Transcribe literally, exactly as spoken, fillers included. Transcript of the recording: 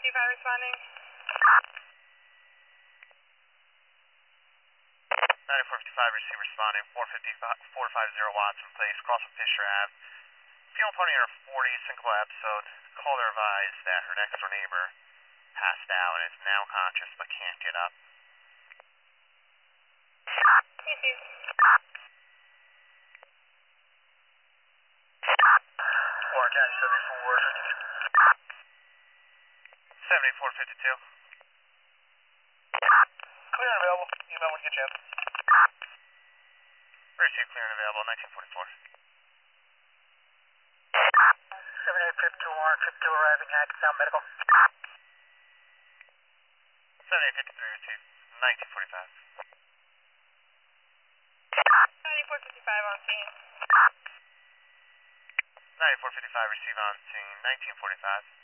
fifty-five responding. ninety-four fifty-five, receive responding, four fifty-five, four fifty Watson Place, cross from Fisher Ave. Female pony in her forties, syncopal episode. Caller advised that her next door neighbor passed out and is now conscious but can't get up. Easy. Warren County seventy-four. seventy-four fifty-two. Clear and available. Email when you get a chance. Receive clear and available, nineteen forty-four. seventy-eight fifty-one, fifty-two arriving, Hackettstown Medical. seventy-eight fifty-three, receive nineteen forty-five. ninety-four fifty-five on scene. ninety-four fifty-five, receive on scene, nineteen forty-five.